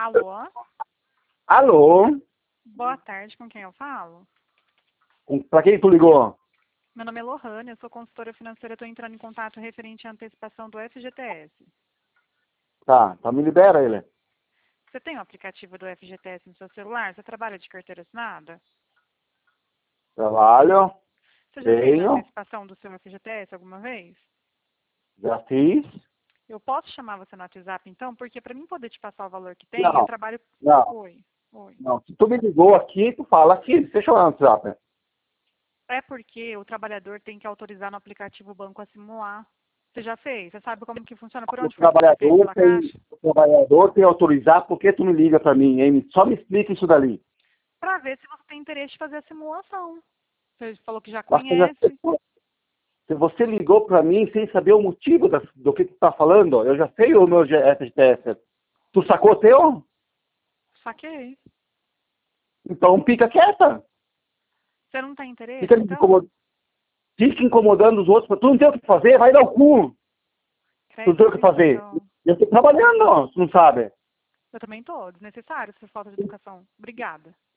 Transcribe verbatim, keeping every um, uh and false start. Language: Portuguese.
Alô? Alô? Boa tarde, com quem eu falo? Com- Pra quem tu ligou? Meu nome é Lohane, eu sou consultora financeira, estou entrando em contato referente à antecipação do F G T S. Tá, então me libera ele. Você tem o aplicativo do F G T S no seu celular? Você trabalha de carteira assinada? Trabalho, Você já fez a tenho, antecipação do seu F G T S alguma vez? já fiz. Eu posso chamar você no WhatsApp então? Porque para mim poder te passar o valor que tem, eu Não, trabalho... não, Oi, oi. não. Se tu me ligou aqui, tu fala aqui. Deixa eu lá no WhatsApp. É porque o trabalhador tem que autorizar no aplicativo o banco a simular. Você já fez? Você sabe como que funciona? Por O onde foi que você fez? trabalhador Pela tem, caixa? o trabalhador tem autorizar, por que tu me liga pra mim, hein? Só me explica isso dali. Para ver se você tem interesse de fazer a simulação. Você falou que já Mas tu já- conhece. se você ligou pra mim sem saber o motivo das- do que tu tá falando, eu já sei o meu F G T S. Tu sacou o teu? Saquei. Então fica quieta. Você não tem interesse, Fica, me então? incomod- fica incomodando os outros. Tu não tem o que fazer, vai dar o cu. Tu não tem o que Credo, fazer. então. Eu tô trabalhando, tu não sabe. Eu também tô. Desnecessário essa falta de educação. Obrigada.